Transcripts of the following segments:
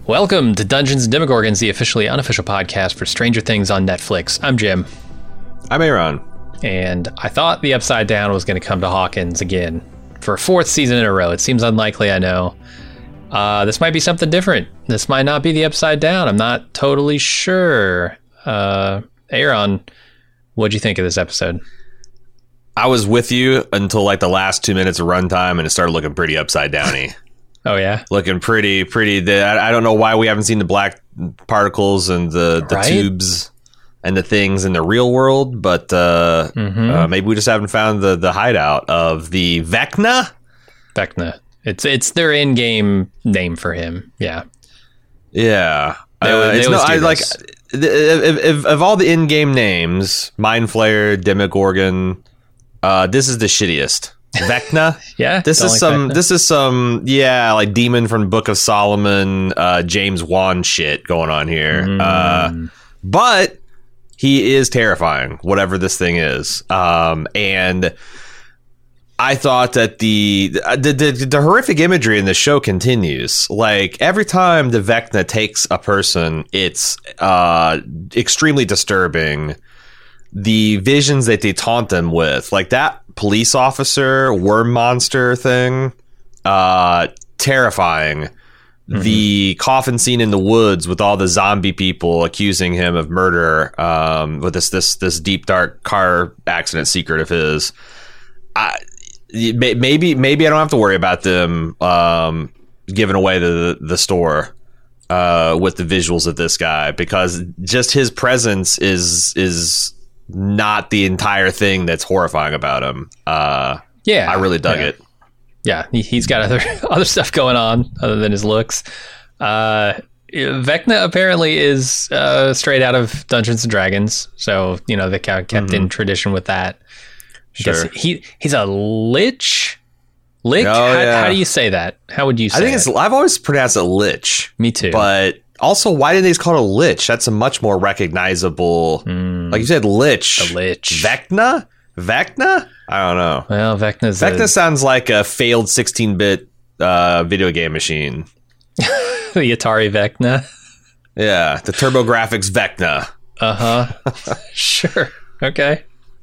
Welcome to Dungeons and Demogorgons, the officially unofficial podcast for Stranger Things on Netflix. I'm Jim. I'm Aaron. And I thought the Upside Down was going to come to Hawkins again for a fourth season in a row. It seems unlikely, I know. This might be something different. This might not be the Upside Down. I'm not totally sure. Aaron, what'd you think of this episode? I was with you until like the last 2 minutes of runtime, and it started looking pretty upside downy. Oh, yeah? Looking pretty. I don't know why we haven't seen the black particles and the Right? tubes and the things in the real world, but maybe we just haven't found the hideout of the Vecna. Vecna. It's their in-game name for him. Yeah. Yeah. They always do this. If of all the in-game names, Mind Flayer, Demogorgon, this is the shittiest. Vecna. Yeah. This is some like demon from Book of Solomon, James Wan shit going on here. But he is terrifying, whatever this thing is. And I thought that the horrific imagery in the show continues. Like every time the Vecna takes a person, it's extremely disturbing. The visions that they taunt them with, like that police officer worm monster thing, terrifying. Mm-hmm. The coffin scene in the woods with all the zombie people accusing him of murder, with this deep dark car accident secret of his. Maybe I don't have to worry about them giving away the store with the visuals of this guy, because just his presence is not the entire thing that's horrifying about him. I really dug it. Yeah, he's got other stuff going on other than his looks. Vecna apparently is straight out of Dungeons and Dragons, so they kept in tradition with that. Sure. He's a lich. Lich? How do you say that? How would you say it? I've always pronounced it lich. Me too. But also, why did they just call it a lich? That's a much more recognizable. Like you said, lich. A lich. Vecna? I don't know. Well, Vecna sounds like a failed 16-bit video game machine. The Atari Vecna. Yeah, the TurboGrafx Vecna. Sure. Okay.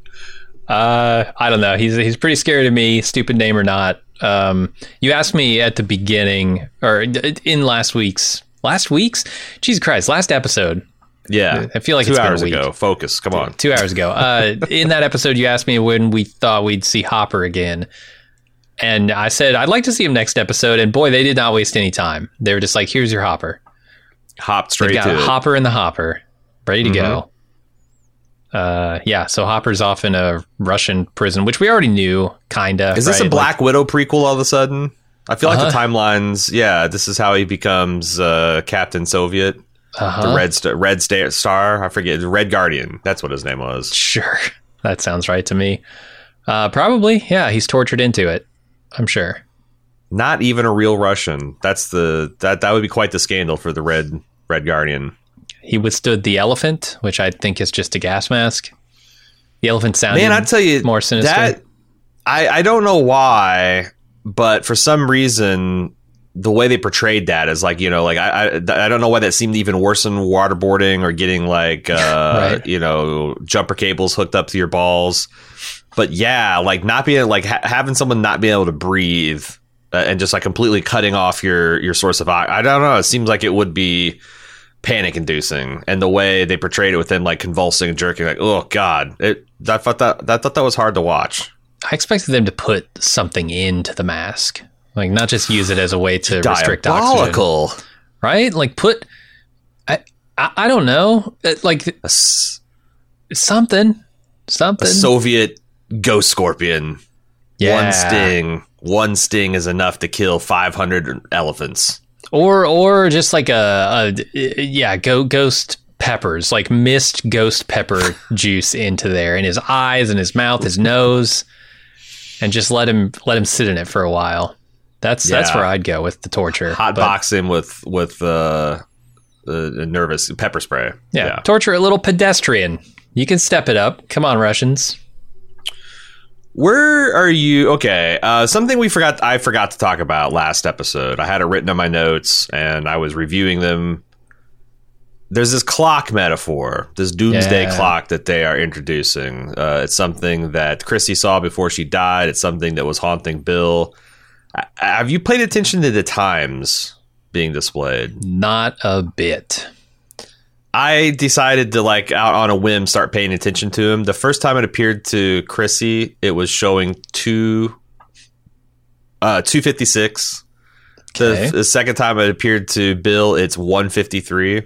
I don't know. He's pretty scary to me, stupid name or not. You asked me at the beginning, or in last week's? Jesus Christ, last episode. Yeah. I feel like 2 it's been hours a week. ago. Focus. Come on. 2 hours ago. In that episode, you asked me when we thought we'd see Hopper again. And I said, I'd like to see him next episode. And boy, they did not waste any time. They were just like, here's your Hopper. Hop straight got to it. Hopper in the hopper. Ready to go. So Hopper's off in a Russian prison, which we already knew, kinda. Is this a Black Widow prequel all of a sudden? I feel like the timelines, this is how he becomes Captain Soviet. The Red Star, I forget, Red Guardian. That's what his name was. Sure. That sounds right to me. Probably, yeah, he's tortured into it, I'm sure. Not even a real Russian. That would be quite the scandal for the Red Guardian. He withstood the elephant, which I think is just a gas mask. The elephant sounded I tell you, more sinister. That, I don't know why, but for some reason, the way they portrayed that is like, I don't know why that seemed even worse than waterboarding or getting like, right. Jumper cables hooked up to your balls. But yeah, like not being like having someone not being able to breathe and just like completely cutting off your source of I don't know. It seems like it would be panic inducing, and the way they portrayed it with him like convulsing and jerking, like, oh god, I thought that was hard to watch. I expected them to put something into the mask, like not just use it as a way to restrict oxygen, right? Like put, I don't know, like something. A Soviet ghost scorpion. Yeah. One sting is enough to kill 500 elephants. Or just like ghost peppers, like mist ghost pepper juice into there in his eyes and his mouth, his nose, and just let him sit in it for a while. That's where I'd go with the torture. Box him with nervous pepper spray. Yeah, torture a little pedestrian. You can step it up. Come on, Russians. Where are you? Okay, something I forgot to talk about last episode. I had it written on my notes, and I was reviewing them. There's this clock metaphor, this doomsday clock that they are introducing. It's something that Chrissy saw before she died. It's something that was haunting Bill. Have you paid attention to the times being displayed? Not a bit. I decided to, like, out on a whim, start paying attention to him. The first time it appeared to Chrissy, it was showing 256. Okay. The second time it appeared to Bill, it's 153.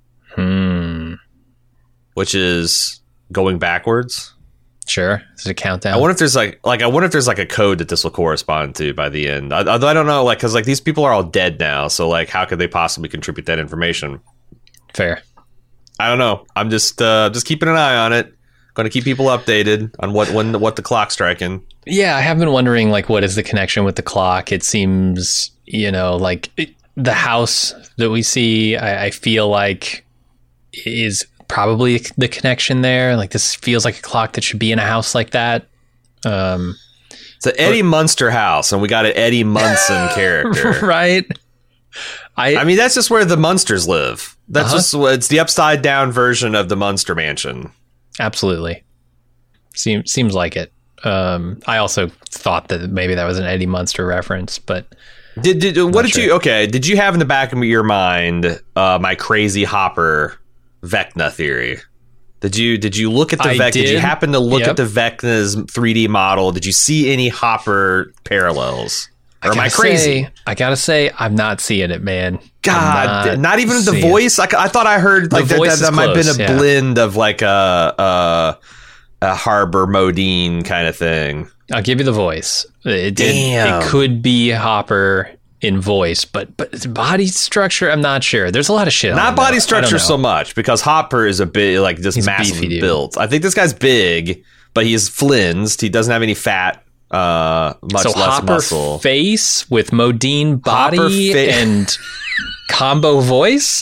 Which is going backwards. Sure. Is it a countdown? I wonder if there's like a code that this will correspond to by the end. Although I don't know, like, because like these people are all dead now, so like how could they possibly contribute that information? Fair. I don't know. I'm just keeping an eye on it. Going to keep people updated on what the clock's striking. Yeah, I have been wondering, like, what is the connection with the clock? It seems, like the house that we see, I feel like is probably the connection there. Like, this feels like a clock that should be in a house like that. It's an Eddie Munster house, and we got an Eddie Munson character, right? I mean, that's just where the Munsters live. That's it's the upside down version of the Munster mansion. Absolutely. Seems like it. I also thought that maybe that was an Eddie Munster reference, but did you have in the back of your mind my crazy Hopper Vecna theory? Did you look at the Vecna? Did you happen to look at the Vecna's 3D model? Did you see any Hopper parallels? Or am I crazy? I gotta say, I'm not seeing it, man. God, not even the voice. I thought I heard like that might have been a blend of like a Harbor Modine kind of thing. I'll give you the voice. It could be Hopper in voice, but body structure, I'm not sure. There's a lot of shit. Not body structure so much, because Hopper is a bit like just massive built. I think this guy's big, but he's flinsed. He doesn't have any fat. Much less Hopper muscle. Face with Modine body and combo voice.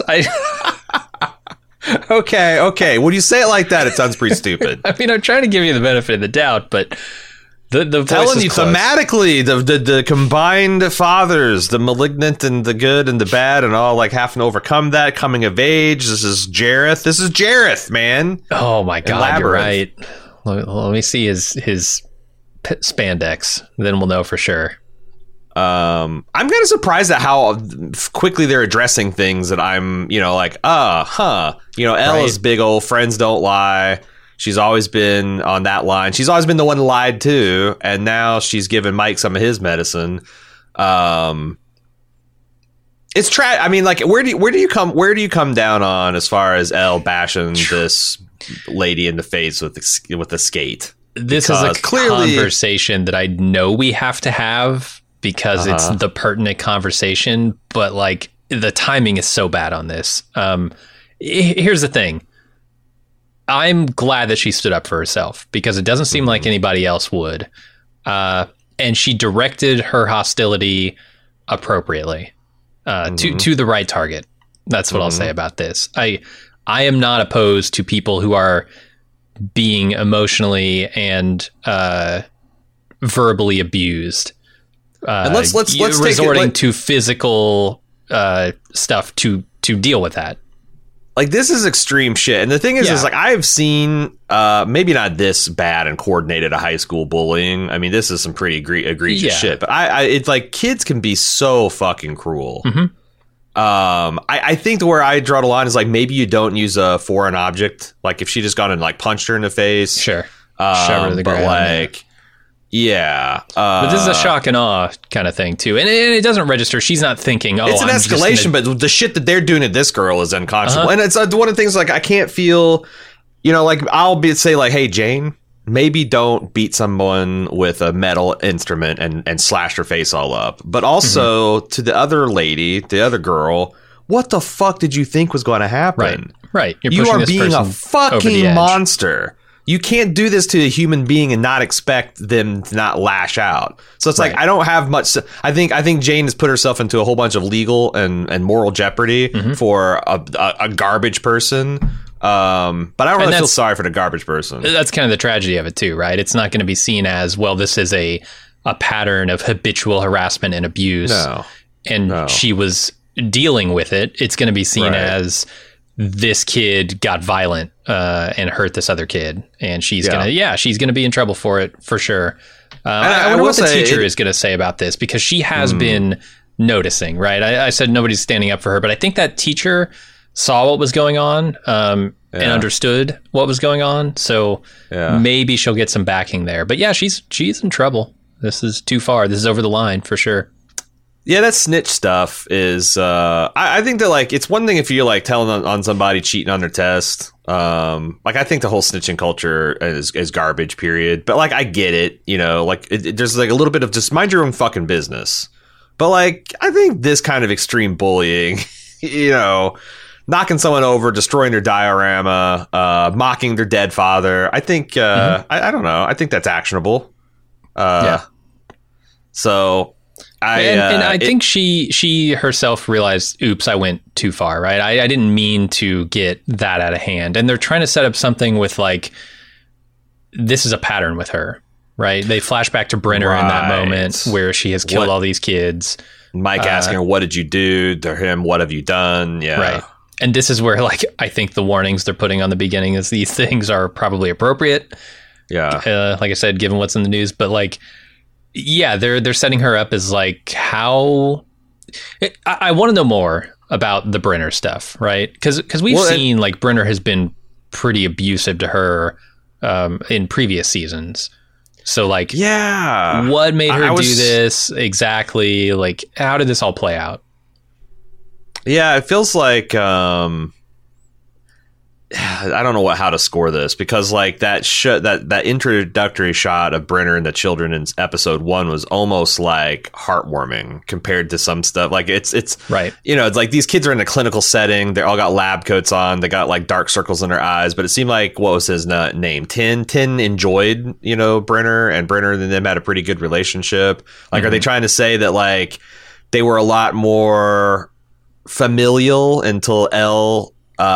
Okay. When you say it like that, it sounds pretty stupid. I mean, I'm trying to give you the benefit of the doubt, but the voice telling is you close. Thematically, the combined fathers, the malignant and the good and the bad, and all like having to overcome that, coming of age. This is Jareth, man. Oh my God, you're right. Let me see his spandex, then we'll know for sure. I'm kind of surprised at how quickly they're addressing things that I'm, like, Ella's big old friends don't lie. She's always been on that line. She's always been the one lied to, and now she's giving Mike some of his medicine. It's I mean, like, where do you come down on as far as Elle bashing this lady in the face with the skate? This is a conversation that I know we have to have because it's the pertinent conversation, but like the timing is so bad on this. Here's the thing. I'm glad that she stood up for herself because it doesn't seem like anybody else would. And she directed her hostility appropriately to the right target. That's what I'll say about this. I am not opposed to people who are being emotionally and verbally abused. And let's resorting to physical stuff to deal with that. Like, this is extreme shit. And the thing is like, I've seen maybe not this bad and coordinated a high school bullying. I mean, this is some pretty egregious shit. But it's like, kids can be so fucking cruel. I think where I draw the line is like, maybe you don't use a foreign object. Like, if she just gone and like punched her in the face, sure, shove her to the ground. Like, but this is a shock and awe kind of thing too, and it doesn't register. She's not thinking, "Oh, it's an escalation." But the shit that they're doing to this girl is unconscionable, and it's one of the things. Like, I can't feel, like I'll say like, "Hey, Jane, maybe don't beat someone with a metal instrument and slash her face all up." But also to the other lady, the other girl, what the fuck did you think was going to happen? Right. You are being a fucking monster. You can't do this to a human being and not expect them to not lash out. So it's like, I don't have much. I think Jane has put herself into a whole bunch of legal and moral jeopardy for a garbage person. But I don't really feel sorry for the garbage person. That's kind of the tragedy of it too, right? It's not going to be seen as, well, this is a pattern of habitual harassment and abuse. No. She was dealing with it. It's going to be seen as this kid got violent and hurt this other kid, and she's gonna be in trouble for it for sure. I wonder what the teacher is going to say about this, because she has been noticing, right? I said nobody's standing up for her, but I think that teacher saw what was going on and understood what was going on. So maybe she'll get some backing there. But yeah, she's in trouble. This is too far. This is over the line for sure. Yeah, that snitch stuff is, I think that, like, it's one thing if you're, like, telling on somebody cheating on their test. Like, I think the whole snitching culture is garbage, period. But, like, I get it, you know, like, there's, like, a little bit of just mind your own fucking business. But, like, I think this kind of extreme bullying, you know, knocking someone over, destroying their diorama, mocking their dead father, I think, I don't know, I think that's actionable. So... I think she herself realized, oops, I went too far, right? I didn't mean to get that out of hand. And they're trying to set up something with, like, this is a pattern with her, right? They flash back to Brenner in that moment where she has killed all these kids. Mike asking her, what did you do? To him, what have you done? Yeah. Right. And this is where, like, I think the warnings they're putting on the beginning is these things are probably appropriate. Yeah. Like I said, given what's in the news, but, like, yeah, they're setting her up as, like, how... I want to know more about the Brenner stuff, right? Because we've seen, like, Brenner has been pretty abusive to her in previous seasons. So, like, what made her do this exactly? Like, how did this all play out? Yeah, it feels like... I don't know how to score this, because, like, that introductory shot of Brenner and the children in episode 1 was almost, like, heartwarming compared to some stuff. Like, it's right. You know, it's like these kids are in a clinical setting. They all got lab coats on. They got, like, dark circles in their eyes. But it seemed like, what was his name? Tin enjoyed, you know, Brenner, and Brenner and them had a pretty good relationship. Like, are they trying to say that, like, they were a lot more familial until Elle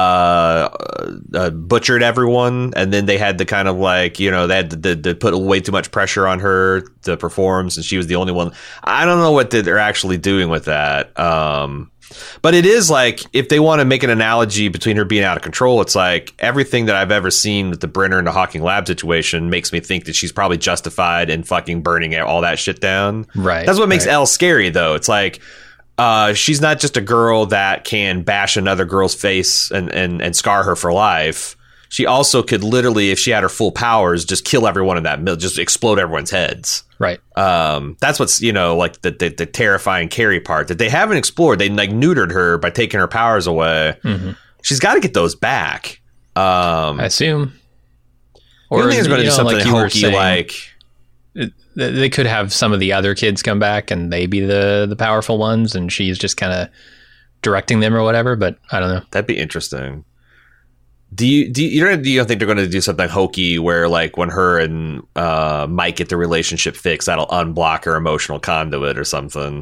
butchered everyone, and then they had to kind of, like, you know, they had to put way too much pressure on her to perform since she was the only one. I don't know what they're actually doing with that. But it is like, if they want to make an analogy between her being out of control, it's like everything that I've ever seen with the Brenner and the Hawking Lab situation makes me think that she's probably justified in fucking burning all that shit down. Right. That's what makes Elle scary, though. It's like, she's not just a girl that can bash another girl's face and scar her for life. She also could literally, if she had her full powers, just kill everyone in that mill, just explode everyone's heads. Right. That's what's, you know, like the terrifying Carrie part that they haven't explored. They, like, neutered her by taking her powers away. Mm-hmm. She's got to get those back. I assume. Or you think it's going to do something like hokey, like... They could have some of the other kids come back and they be the powerful ones, and she's just kind of directing them or whatever. But I don't know. That'd be interesting. Do you think they're going to do something hokey where, like, when her and Mike get the relationship fixed, that'll unblock her emotional conduit or something?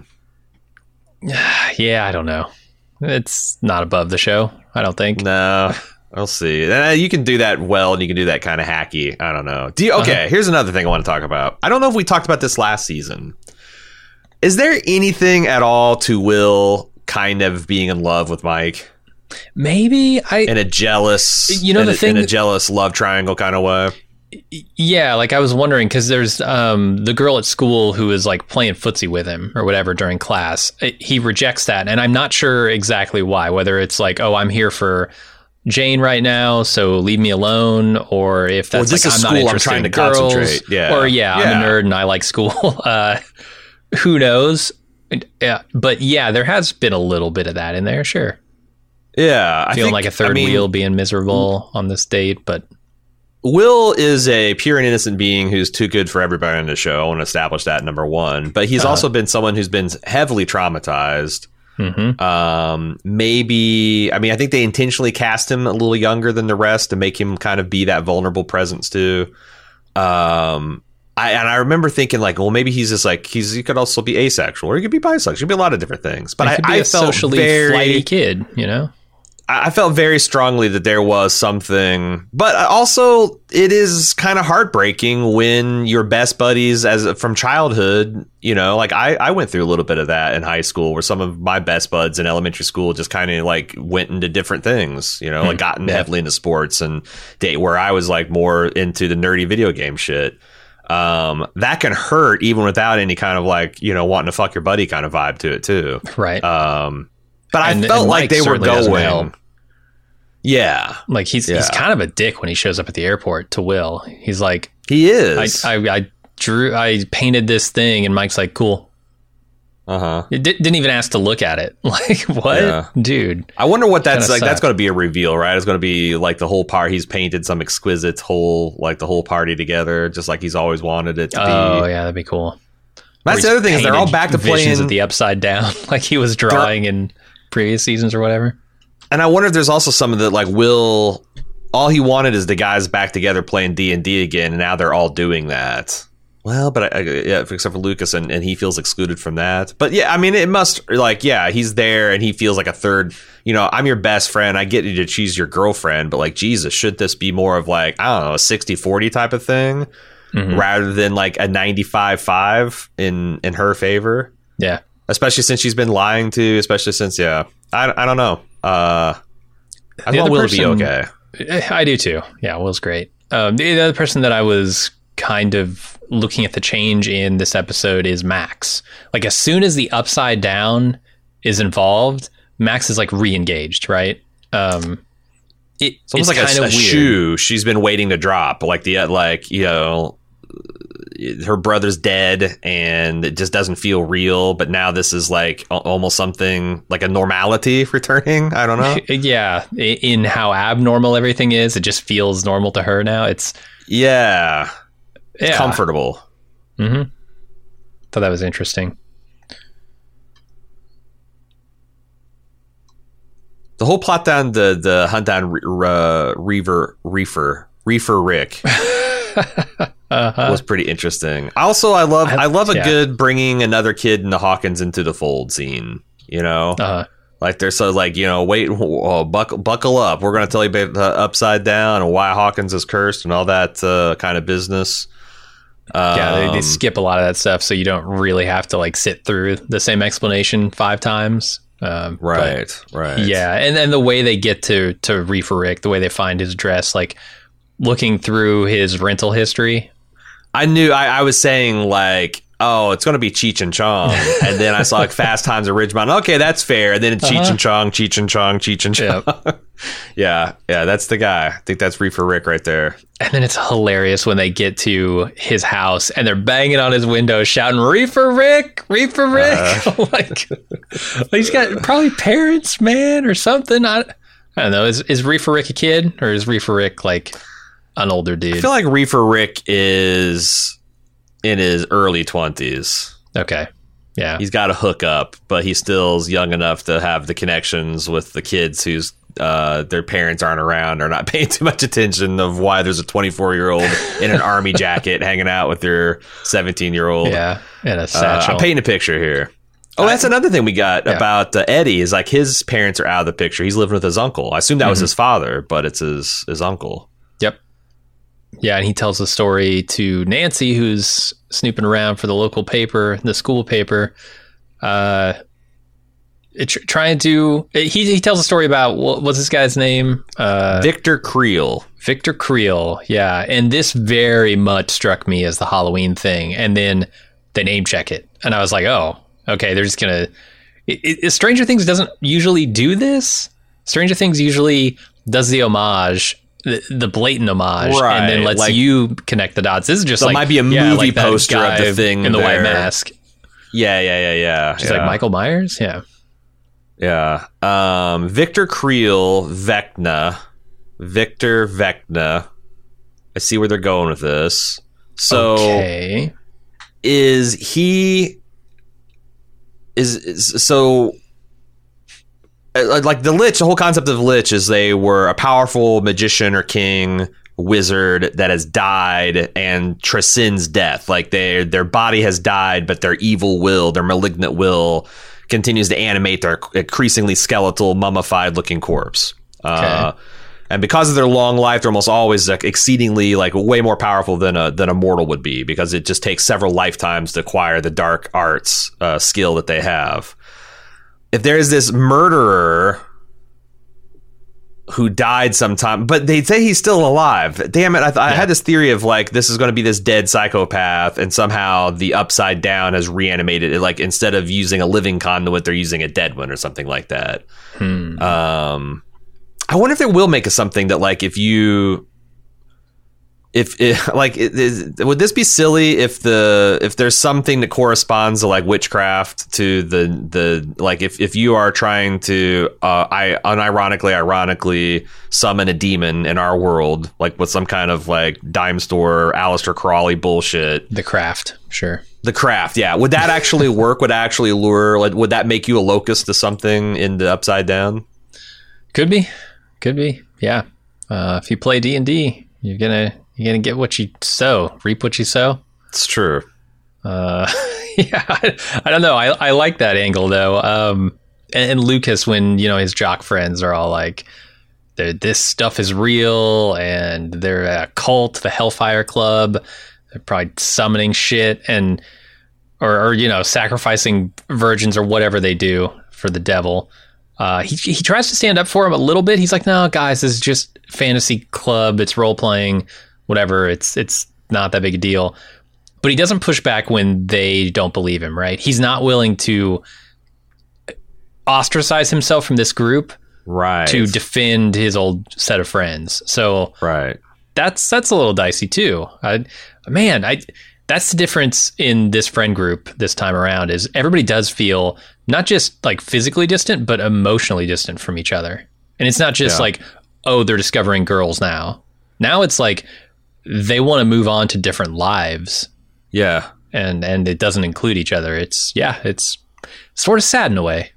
Yeah, I don't know. It's not above the show, I don't think. No. We'll see. You can do that well, and you can do that kind of hacky. I don't know. Here's another thing I want to talk about. I don't know if we talked about this last season. Is there anything at all to Will kind of being in love with Mike? Maybe. In a jealous, in a jealous love triangle kind of way. Yeah, like, I was wondering, because there's the girl at school who is, like, playing footsie with him or whatever during class. He rejects that, and I'm not sure exactly why. Whether it's like, oh, I'm here for Jane right now, so leave me alone, or if that's like, I'm not interested in girls, concentrate. Yeah. Or I'm a nerd and I like school. Who knows? Yeah, but yeah, there has been a little bit of that in there, sure. Yeah, feeling like a third wheel, being miserable on this date, but Will is a pure and innocent being who's too good for everybody on the show. I want to establish that, number one. But he's also been someone who's been heavily traumatized. Mm-hmm. Maybe, I mean, I think they intentionally cast him a little younger than the rest to make him kind of be that vulnerable presence too. I remember thinking, like, well, maybe he's just like, he could also be asexual, or he could be bisexual. He could be a lot of different things. But I felt socially flighty kid, you know. I felt very strongly that there was something, but also it is kind of heartbreaking when your best buddies from childhood, you know, like I went through a little bit of that in high school where some of my best buds in elementary school just kind of like went into different things, you know, like gotten heavily into sports and where I was like more into the nerdy video game shit. That can hurt even without any kind of like, you know, wanting to fuck your buddy kind of vibe to it too. Right. But I felt like they were going. Yeah. Like he's kind of a dick when he shows up at the airport to Will. He's like, he is. I painted this thing, and Mike's like, cool. It didn't even ask to look at it. Like, what, dude? I wonder what that's like. That's going to be a reveal, right? It's going to be like the whole part. He's painted some exquisite the whole party together, just like he's always wanted it to be. Oh yeah, that'd be cool. That's the other thing is they're all back to playing at the Upside Down, like he was drawing in previous seasons or whatever. And I wonder if there's also some of the like Will. All he wanted is the guys back together playing D&D again, and now they're all doing that. Well, but except for Lucas, and he feels excluded from that. But yeah, I mean, it must he's there, and he feels like a third. You know, I'm your best friend. I get you to choose your girlfriend, but like, Jesus, should this be more of like, I don't know, a 60-40 type of thing, rather than like a 95-5 in her favor? Yeah, especially since she's been lying to. Especially since I don't know. I want Will to be okay. I do too. Yeah, Will's great. The other person that I was kind of looking at the change in this episode is Max. Like as soon as the Upside Down is involved, Max is like re-engaged, right? It's almost like a shoe she's been waiting to drop. Like her brother's dead and it just doesn't feel real, but now this is like almost something like a normality returning. I don't know. Yeah, in how abnormal everything is, it just feels normal to her now. It's comfortable. Thought that was interesting. The whole plot down the hunt down Reefer Rick was pretty interesting. Also, I love a good bringing another kid in the Hawkins into the fold scene. You know, like they're so like, you know, wait, buckle up. We're gonna tell you about the Upside Down and why Hawkins is cursed and all that kind of business. They skip a lot of that stuff, so you don't really have to like sit through the same explanation 5 times. Right. Yeah, and then the way they get to Reefer Rick, the way they find his address, like looking through his rental history. I knew I was saying like, oh, it's going to be Cheech and Chong. And then I saw like Fast Times at Ridgemont. Okay, that's fair. And then it's Cheech and Chong. Yep. Yeah, that's the guy. I think that's Reefer Rick right there. And then it's hilarious when they get to his house and they're banging on his window shouting, Reefer Rick! Like, he's got probably parents, man, or something. I don't know. Is Reefer Rick a kid or is Reefer Rick like an older dude? I feel like Reefer Rick is in his early 20s. Okay. Yeah. He's got a hookup, but he still's young enough to have the connections with the kids whose their parents aren't around or not paying too much attention of why there's a 24-year-old in an army jacket hanging out with their 17-year-old. Yeah. And a satchel. I'm painting a picture here. Oh, that's another thing we got about Eddie is like his parents are out of the picture. He's living with his uncle. I assume that was his father, but it's his uncle. Yep. Yeah, and he tells the story to Nancy, who's snooping around for the local paper, the school paper. Trying to... He tells a story about... What was this guy's name? Victor Creel. Victor Creel, yeah. And this very much struck me as the Halloween thing. And then they name check it. And I was like, oh, okay, they're just going to... Stranger Things doesn't usually do this. Stranger Things usually does the homage... The blatant homage, right, and then lets like, you connect the dots. This is just like might be a movie poster of the thing in the white mask. Yeah. She's like Michael Myers. Yeah. Victor Creel, Vecna. I see where they're going with this. So, okay. Like the Lich, the whole concept of the Lich is they were a powerful magician or king wizard that has died and transcends death. Like their body has died, but their evil will, their malignant will, continues to animate their increasingly skeletal, mummified looking corpse. And because of their long life, they're almost always like exceedingly like way more powerful than a mortal would be, because it just takes several lifetimes to acquire the dark arts skill that they have. If there's this murderer who died sometime, but they say he's still alive. Damn it. I had this theory of like, this is going to be this dead psychopath, and somehow the Upside Down has reanimated it. Like, instead of using a living conduit, they're using a dead one or something like that. I wonder if they will make something that like, would this be silly if there's something that corresponds to like witchcraft to the like, if you are trying to ironically summon a demon in our world, like with some kind of like dime store Aleister Crowley bullshit, The Craft, sure. The Craft, yeah. Would that actually work? Would that actually lure? Like, would that make you a locust to something in the Upside Down? Could be, yeah. If you play D&D, you're gonna get what you sow, reap what you sow. It's true. Yeah, I don't know. I like that angle though. And Lucas, when his jock friends are all like, this stuff is real, and they're a cult, the Hellfire Club. They're probably summoning shit or sacrificing virgins or whatever they do for the devil. He tries to stand up for him a little bit. He's like, no, guys, this is just fantasy club. It's role playing, whatever. It's not that big a deal. But he doesn't push back when they don't believe him, right? He's not willing to ostracize himself from this group, right, to defend his old set of friends. So right, that's a little dicey too. That's the difference in this friend group this time around, is everybody does feel not just like physically distant, but emotionally distant from each other. And it's not just like, oh, they're discovering girls now. Now it's like they want to move on to different lives. Yeah. And it doesn't include each other. It's sort of sad in a way,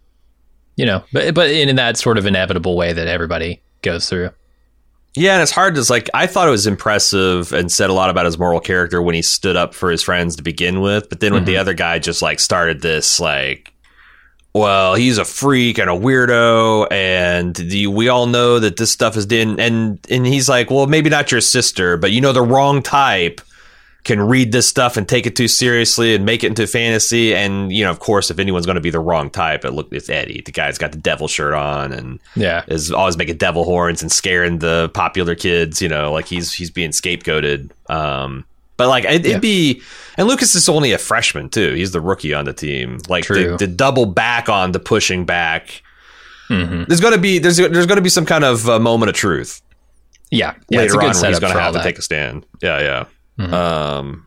but in that sort of inevitable way that everybody goes through. Yeah, and it's hard to, like, I thought it was impressive and said a lot about his moral character when he stood up for his friends to begin with. But then when the other guy just, like, started this, like, well, he's a freak and a weirdo, and we all know that this stuff is and he's like, well, maybe not your sister, but the wrong type can read this stuff and take it too seriously and make it into fantasy. And, of course, if anyone's going to be the wrong type, it's Eddie. The guy's got the devil shirt on and is always making devil horns and scaring the popular kids, like he's being scapegoated. But like it'd be, and Lucas is only a freshman too. He's the rookie on the team. Like to double back on the pushing back. Mm-hmm. There's going to be some kind of moment of truth. Yeah. Later on, where he's going to have to take a stand. Yeah. Mm-hmm.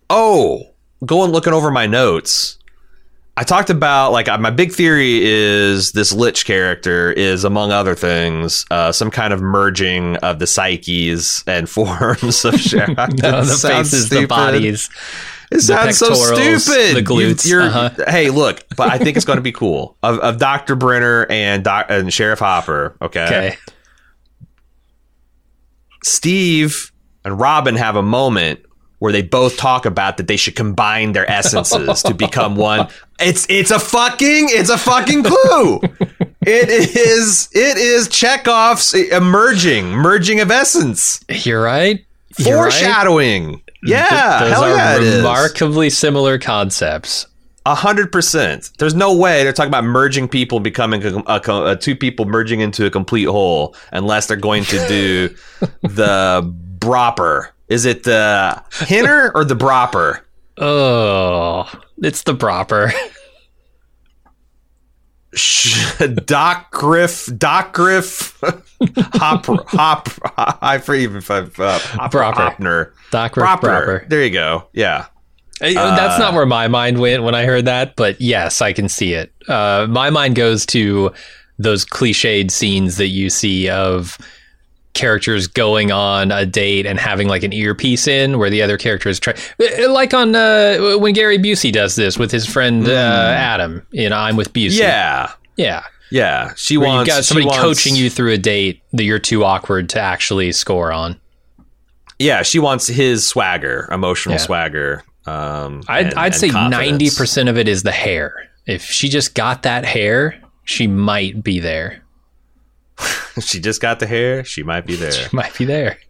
Looking over my notes, I talked about, like, my big theory is this Lich character is, among other things, some kind of merging of the psyches and forms of Sheriff. The faces, stupid. The bodies. It sounds so stupid. The glutes. Hey, look, but I think it's going to be cool. Of Dr. Brenner and Sheriff Hopper, okay? Steve and Robin have a moment where they both talk about that they should combine their essences to become one. It's a fucking clue. It is Chekhov's merging of essence. You're right. Foreshadowing. Right. Yeah, those are remarkably similar concepts. 100%. There's no way they're talking about merging people, becoming two people merging into a complete whole, unless they're going to do the Bropper. Is it the Hinner or the Bropper? Oh, it's the Bropper. Doc Griff, Hopner. Doc Griff Bropper. There you go. Yeah. That's not where my mind went when I heard that, but yes, I can see it. My mind goes to those cliched scenes that you see of characters going on a date and having like an earpiece in where the other character is like on when Gary Busey does this with his friend Adam in I'm with Busey. Yeah. You've got somebody coaching you through a date that you're too awkward to actually score on. Yeah, she wants his swagger, emotional swagger. I'd say confidence. 90% of it is the hair. If she just got that hair, she might be there. She just got the hair. She might be there. She might be there.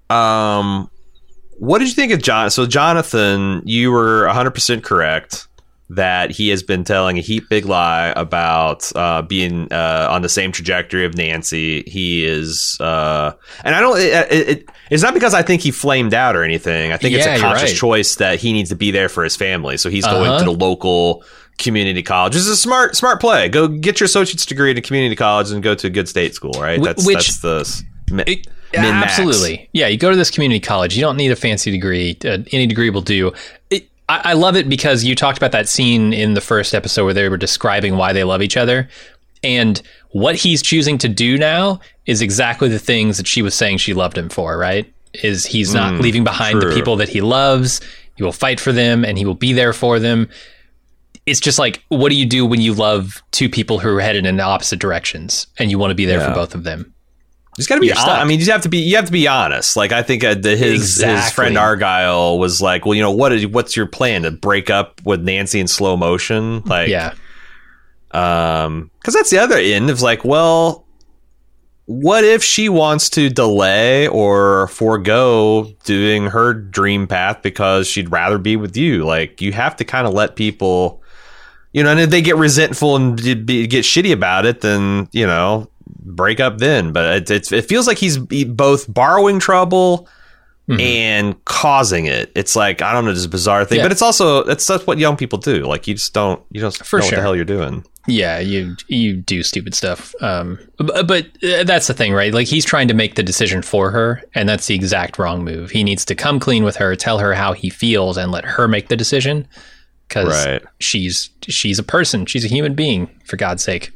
What did you think of John? So Jonathan, you were 100% correct that he has been telling a big lie about being on the same trajectory of Nancy. He is, and I don't. It's not because I think he flamed out or anything. I think it's a conscious choice that he needs to be there for his family. So he's going to the local community college. This is a smart play. Go get your associate's degree in a community college and go to a good state school. Right? That's the absolutely. Yeah, you go to this community college. You don't need a fancy degree. Any degree will do. I love it because you talked about that scene in the first episode where they were describing why they love each other. And what he's choosing to do now is exactly the things that she was saying she loved him for, right? Is he's not leaving behind the people that he loves. He will fight for them and he will be there for them. It's just like, what do you do when you love two people who are headed in opposite directions and you want to be there for both of them? You just got to be honest. I mean, you have to be honest. Like, I think his friend Argyle was like, well, you know, what's your plan, to break up with Nancy in slow motion? Like, yeah. Because that's the other end of like, well, what if she wants to delay or forego doing her dream path because she'd rather be with you? Like, you have to kind of let people, you know, and if they get resentful and get shitty about it, then, you know, break up then. But it feels like he's both borrowing trouble and causing it. It's like, I don't know, just a bizarre thing. But it's also, that's what young people do. Like, you don't know what the hell you're doing. Yeah, you do stupid stuff. But that's the thing, right? Like, he's trying to make the decision for her, and that's the exact wrong move. He needs to come clean with her, tell her how he feels, and let her make the decision. Because she's a person. She's a human being, for God's sake.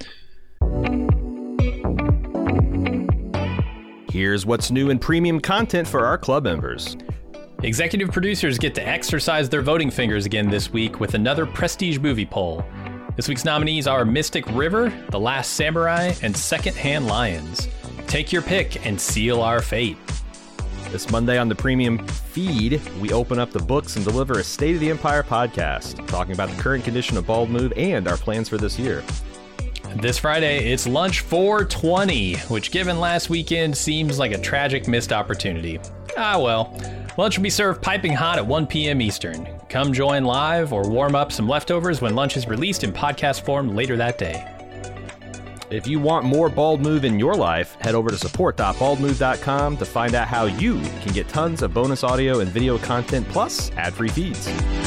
Here's what's new in premium content for our club members. Executive producers get to exercise their voting fingers again this week with another prestige movie poll. This week's nominees are Mystic River, The Last Samurai, and Secondhand Lions. Take your pick and seal our fate. This Monday on the premium feed, we open up the books and deliver a State of the Empire podcast, talking about the current condition of Bald Move and our plans for this year. This Friday, it's Lunch 420, which given last weekend seems like a tragic missed opportunity. Ah well, lunch will be served piping hot at 1 p.m. Eastern. Come join live or warm up some leftovers when lunch is released in podcast form later that day. If you want more Bald Move in your life, head over to support.baldmove.com to find out how you can get tons of bonus audio and video content plus ad-free feeds.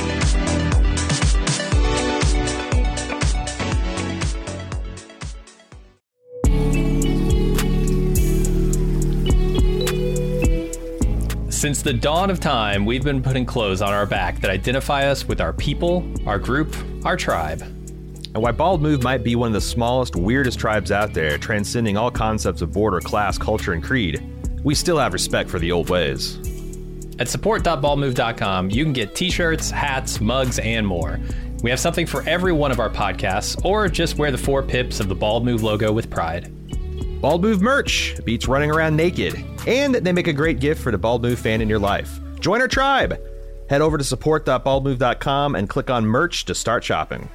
Since the dawn of time, we've been putting clothes on our back that identify us with our people, our group, our tribe. And while Bald Move might be one of the smallest, weirdest tribes out there, transcending all concepts of border, class, culture, and creed, we still have respect for the old ways. At support.baldmove.com, you can get t-shirts, hats, mugs, and more. We have something for every one of our podcasts, or just wear the 4 pips of the Bald Move logo with pride. Bald Move merch beats running around naked, and they make a great gift for the Bald Move fan in your life. Join our tribe. Head over to support.baldmove.com and click on merch to start shopping.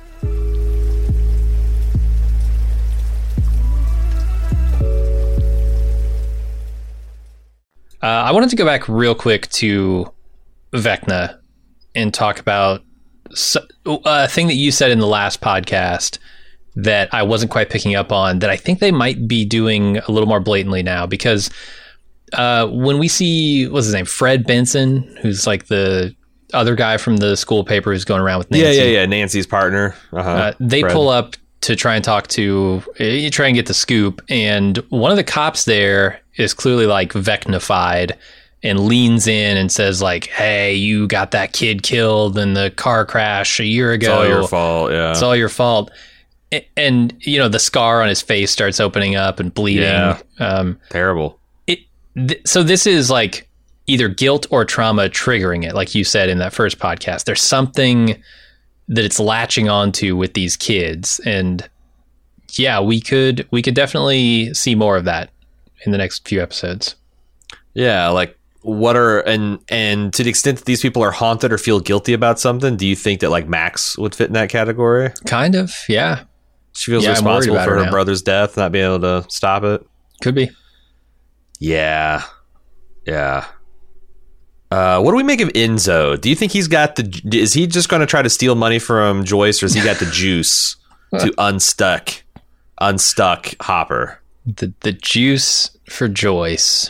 I wanted to go back real quick to Vecna and talk about a thing that you said in the last podcast that I wasn't quite picking up on, that I think they might be doing a little more blatantly now, because when we see, what's his name, Fred Benson, who's like the other guy from the school paper who's going around with Nancy. Yeah, Nancy's partner. They Fred. Pull up to try and try and get the scoop, and one of the cops there is clearly like Vecnified and leans in and says like, hey, you got that kid killed in the car crash a year ago. It's all your fault. Yeah. It's all your fault. And, you know, the scar on his face starts opening up and bleeding. Yeah. Terrible. So this is like either guilt or trauma triggering it, like you said in that first podcast. There's something that it's latching onto with these kids. And yeah, we could definitely see more of that in the next few episodes. Yeah, like what are and to the extent that these people are haunted or feel guilty about something, do you think that like Max would fit in that category? Kind of, yeah. She feels Yeah, I'm worried responsible about for her her now. brother's death, not being able to stop it. Could be. Yeah. Yeah. What do we make of Enzo? Do you think he's got is he just going to try to steal money from Joyce, or has he got the juice to unstuck Hopper? The juice for Joyce.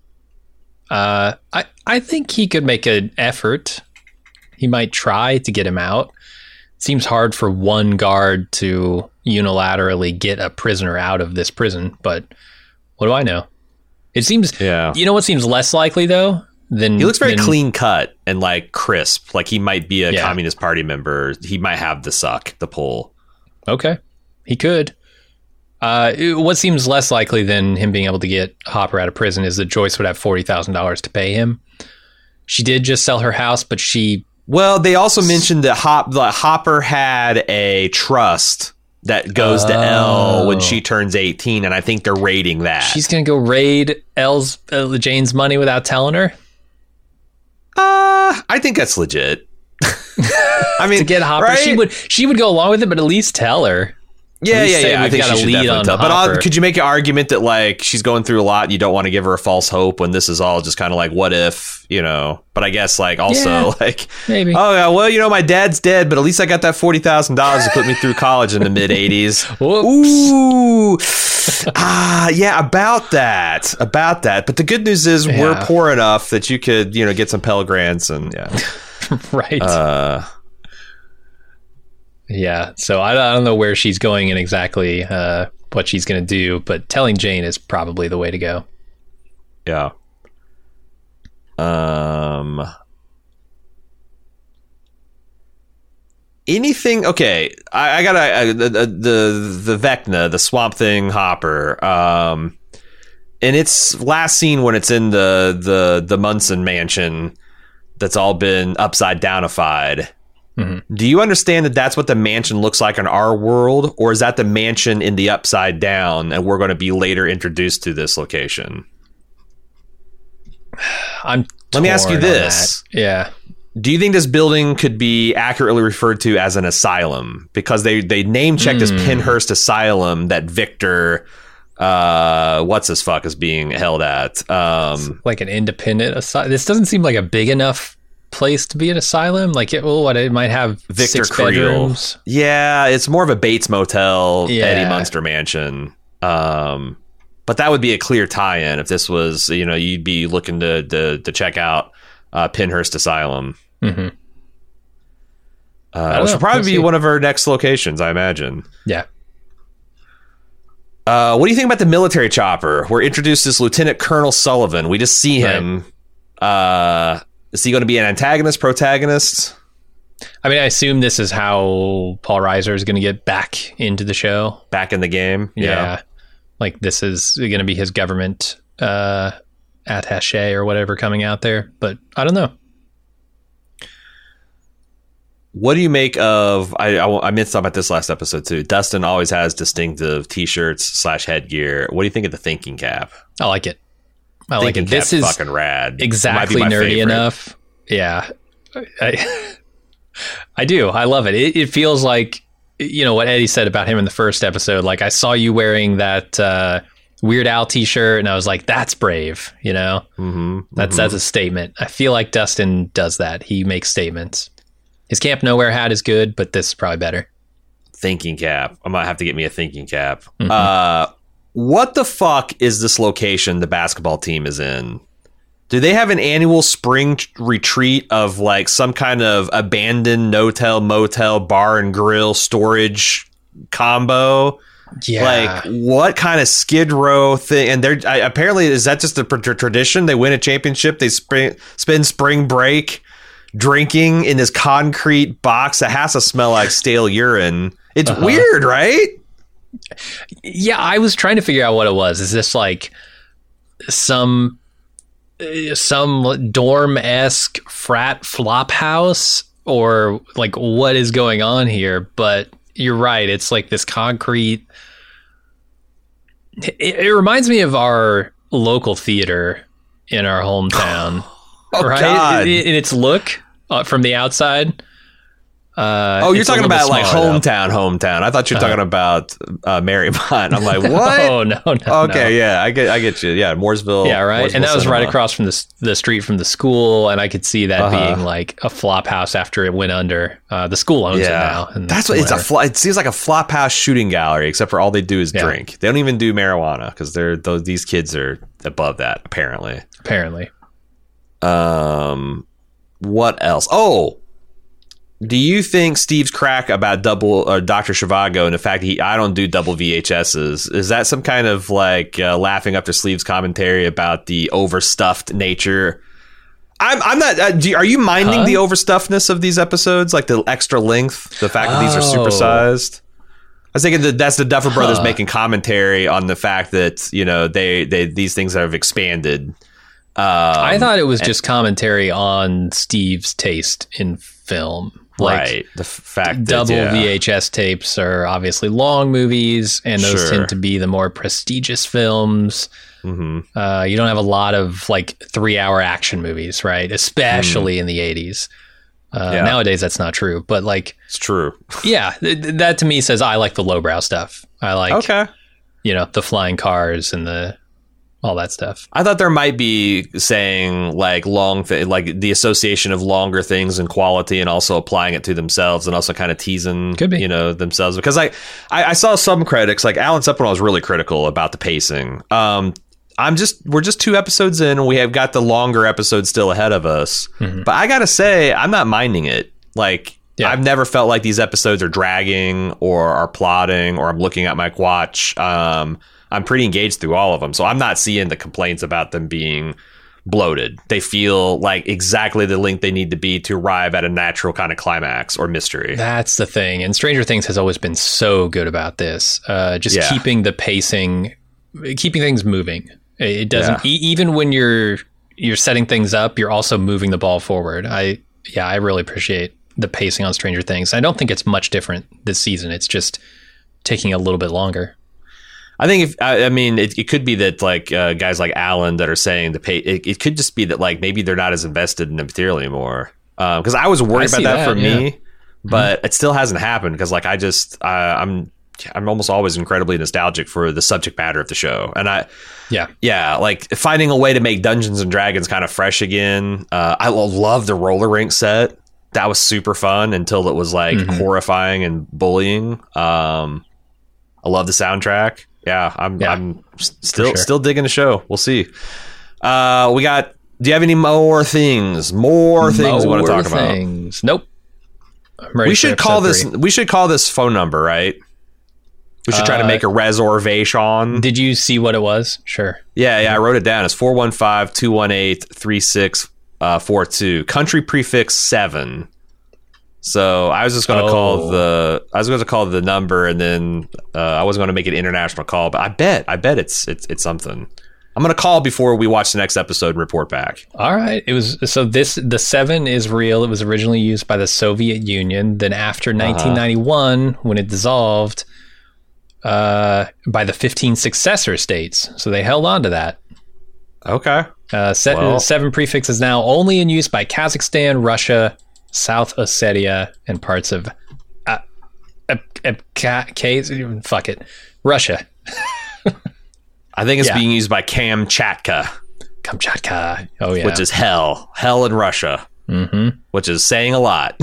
I think he could make an effort. He might try to get him out. Seems hard for one guard to unilaterally get a prisoner out of this prison, but what do I know? It seems, you know what seems less likely though? He looks very clean cut and like crisp. Like he might be a Communist Party member. He might have the pull. Okay. He could. What seems less likely than him being able to get Hopper out of prison is that Joyce would have $40,000 to pay him. She did just sell her house, but Well, they also mentioned that Hopper had a trust that goes to Elle when she turns 18, and I think they're raiding that. She's going to go raid Jane's money without telling her? I think that's legit. I mean, to get Hopper, right? she would go along with it, but at least tell her. Yeah. I think got a lead on Hopper. But could you make an argument that like she's going through a lot and you don't want to give her a false hope when this is all just kind of like what if, you know? But I guess like also like maybe. Oh yeah, well, you know, my dad's dead, but at least I got that $40,000 to put me through college in the mid '80s. Ooh, yeah, about that. But the good news is we're poor enough that you could, you know, get some Pell Grants and right. Yeah, so I don't know where she's going and exactly what she's going to do, but telling Jane is probably the way to go. Yeah. Anything? Okay, I got the Vecna, the Swamp Thing Hopper, and it's last seen when it's in the Munson mansion that's all been upside downified. Mm-hmm. Do you understand that that's what the mansion looks like in our world, or is that the mansion in the upside down, and we're going to be later introduced to this location? Let me ask you this. Yeah. Do you think this building could be accurately referred to as an asylum? Because they name checked as Pinhurst Asylum that Victor, what's his fuck, is being held at. Like an independent asylum. This doesn't seem like a big enough place to be an asylum. Like it might have Victor 6 bedrooms. Yeah, it's more of a Bates Motel, Eddie Munster mansion. But that would be a clear tie-in if this was, you know, you'd be looking to check out Pinhurst Asylum. Mm-hmm. Which will probably be one of our next locations, I imagine. Yeah. What do you think about the military chopper? We're introduced as Lieutenant Colonel Sullivan. We just see him. Is he going to be an antagonist, protagonist? I mean, I assume this is how Paul Reiser is going to get back into the show. Back in the game? Yeah. Like this is going to be his government attaché or whatever coming out there. But I don't know. What do you make of... I meant to talk about this last episode too. Dustin always has distinctive t-shirts / headgear. What do you think of the thinking cap? I like it. I like it. This is fucking rad. Exactly nerdy enough. Yeah. I do. I love it. It feels like, you know, what Eddie said about him in the first episode. Like, I saw you wearing that Weird Al t-shirt, and I was like, that's brave, you know? That's a statement. I feel like Dustin does that. He makes statements. His Camp Nowhere hat is good, but this is probably better. Thinking cap. I might have to get me a thinking cap. What the fuck is this location the basketball team is in? Do they have an annual spring retreat of like some kind of abandoned no-tell, motel, bar and grill storage combo? Yeah. Like what kind of Skid Row thing? And they're apparently, is that just a tradition? They win a championship. They spend spring break drinking in this concrete box that has to smell like stale urine. It's weird, right? Yeah, I was trying to figure out what it was. Is this like some dorm-esque frat flop house, or like what is going on here? But you're right. It's like this concrete. It reminds me of our local theater in our hometown. Oh, right? God. In its look from the outside. You're talking about like hometown. hometown. I thought you were talking about Marymount. I'm like, what? Oh no. Okay, yeah, I get you. Yeah, Mooresville. Yeah, right. Mooresville and that was Cinema. right across from the street from the school, and I could see that being like a flop house after it went under. The school owns it now. And that's what it's it seems like a flop house shooting gallery, except for all they do is drink. They don't even do marijuana because these kids are above that apparently. What else? Oh. Do you think Steve's crack about Dr. Zhivago and the fact that I don't do double VHSs, is that some kind of like laughing up their sleeves commentary about the overstuffed nature? I'm not. Are you minding the overstuffedness of these episodes, like the extra length, the fact that these are supersized? I was thinking that's the Duffer Brothers making commentary on the fact that these things have expanded. I thought it was just commentary on Steve's taste in film. Right. The fact that double VHS tapes are obviously long movies, and those tend to be the more prestigious films. Mm-hmm. You don't have a lot of like 3-hour action movies, right? Especially in the 80s. Nowadays, that's not true, but like it's true. Yeah, that to me says I like the lowbrow stuff. I like the flying cars and all that stuff. I thought there might be saying like like the association of longer things and quality, and also applying it to themselves, and also kind of teasing, themselves. Because I saw some critics, like Alan Sepinwall was really critical about the pacing. We're just 2 episodes in, and we have got the longer episodes still ahead of us. Mm-hmm. But I gotta say, I'm not minding it. Like I've never felt like these episodes are dragging or are plotting, or I'm looking at my watch. I'm pretty engaged through all of them. So I'm not seeing the complaints about them being bloated. They feel like exactly the length they need to be to arrive at a natural kind of climax or mystery. That's the thing. And Stranger Things has always been so good about this. Keeping the pacing, keeping things moving. It doesn't, even when you're setting things up, you're also moving the ball forward. I really appreciate the pacing on Stranger Things. I don't think it's much different this season. It's just taking a little bit longer. I think it could be that like guys like Alan that are saying it could just be that like maybe they're not as invested in the material anymore. Because I was worried about that for me, but it still hasn't happened because like I'm almost always incredibly nostalgic for the subject matter of the show, and like finding a way to make Dungeons and Dragons kind of fresh again. I love the roller rink set. That was super fun until it was like horrifying and bullying. I love the soundtrack. Yeah, I'm still digging the show. We'll see. Do you have any more things? More things you want to talk about? Nope. I'm ready. We should call this phone number, right? We should try to make a reservation. Did you see what it was? Sure. Yeah, I wrote it down. It's 415-218-3642. Country prefix 7. So I was just going to call the number, and then I wasn't going to make an international call, but I bet it's something. I'm going to call before we watch the next episode and report back. All right. The 7 is real. It was originally used by the Soviet Union. Then after 1991, when it dissolved, by the 15 successor states. So they held on to that. Okay. 7 prefix is now only in use by Kazakhstan, Russia, South Ossetia, and parts of Russia. I think it's being used by Kamchatka. Oh yeah, which is hell in Russia. Mm-hmm. Which is saying a lot.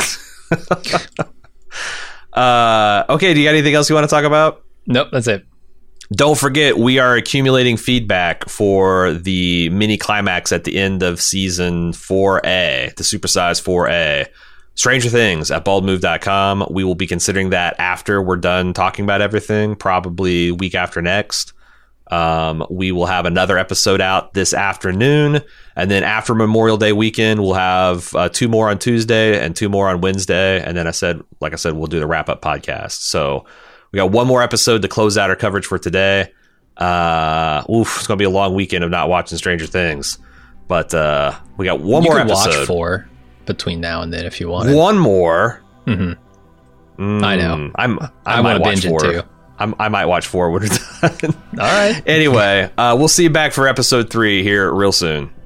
Okay, do you got anything else you want to talk about? Nope, that's it. Don't forget, we are accumulating feedback for the mini climax at the end of season 4A, the supersized 4A. Stranger Things at baldmove.com. We will be considering that after we're done talking about everything, probably week after next. We will have another episode out this afternoon, and then after Memorial Day weekend, we'll have 2 more on Tuesday and 2 more on Wednesday, and then like I said, we'll do the wrap-up podcast. So we got 1 more episode to close out our coverage for today. It's going to be a long weekend of not watching Stranger Things, but we got 1 more episode. You can watch 4 between now and then if you want. 1 more. Mm-hmm. I know. I want to binge 4. it too. I might watch 4 when we're done. All right. Anyway, we'll see you back for episode 3 here real soon.